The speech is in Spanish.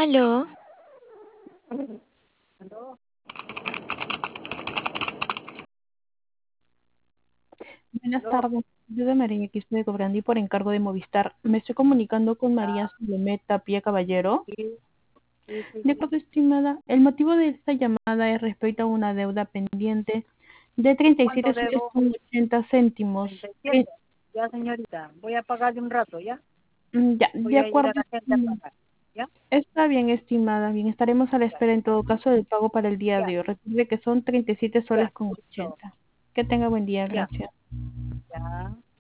Aló, ¿Aló? Buenas ¿Aló? tardes. Yo de María aquí estoy cobrando y por encargo de Movistar. Me estoy comunicando con María Ah, Salomé Tapia Caballero. sí, sí, sí, De sí. acuerdo, estimada. El motivo de esta llamada es respecto a una deuda pendiente de 37 ¿Cuánto soles debo? con 80 céntimos. 37. Ya, señorita. Voy a pagarle un rato, ¿ya? Ya, de Voy a ir a acuerdo, la gente a estimada. pagar. ¿Ya? Está bien, estimada. Bien, estaremos a la Ya, espera en todo caso del pago para el día ya, de hoy. Recuerde que son 37 soles ya. con Listo. 80. Que tenga buen día, Ya, gracias. ya.